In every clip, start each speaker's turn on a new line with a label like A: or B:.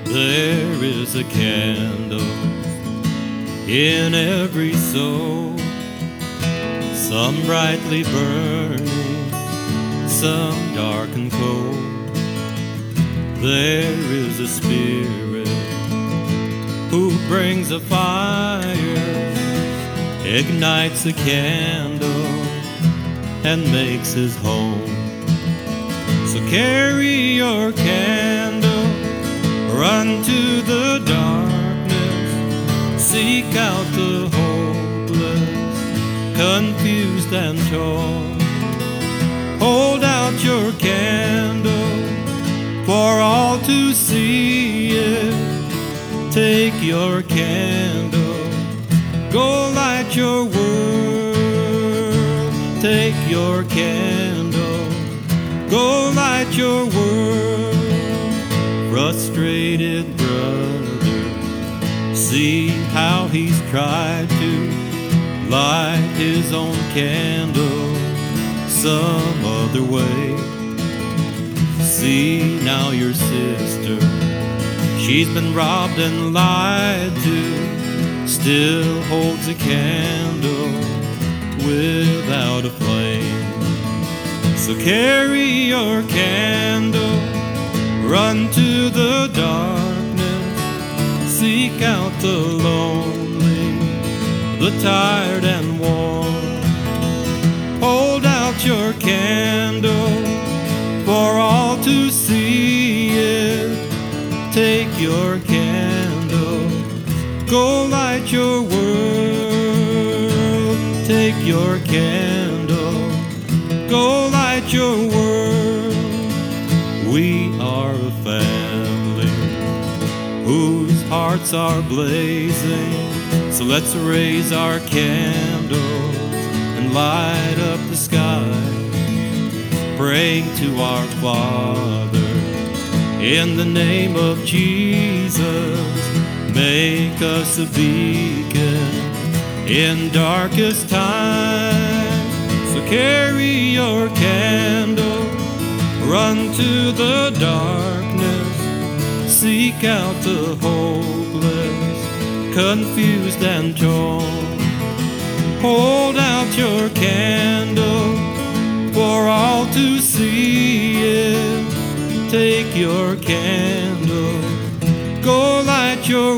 A: There is a candle in every soul, some brightly burning, some dark and cold. There is a spirit who brings a fire, ignites a candle, and makes his home. So carry your candle, run to the darkness, seek out the hopeless, confused and torn. Hold out your candle for all to see it. Take your candle, go light your world. Take your candle, go light your world. Frustrated brother, see how he's tried to light his own candle some other way. See now your sister, she's been robbed and lied to, still holds a candle without a flame. So carry your candle, run to the darkness, seek out the lonely, the tired and worn. Hold out your candle for all to see it. Take your candle, go light your world. Take your candle, go light your world. We are a family whose hearts are blazing, so let's raise our candles and light up the sky, praying to our Father in the name of Jesus. Make us a beacon in darkest time. So carry your candle, run to the darkness, seek out the hopeless, confused and torn. Hold out your candle for all to see it. Take your candle, go light your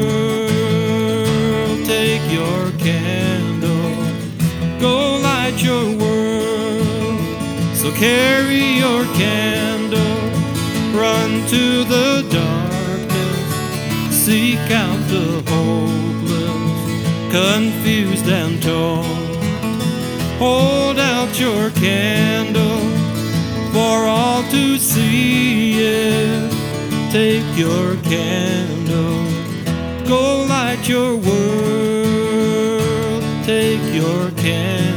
A: world. Take your candle, go light your world. So carry your candle, run to the darkness, seek out the hopeless, confused and torn. Hold out your candle for all to see it. Take your candle, go light your world. Take your candle,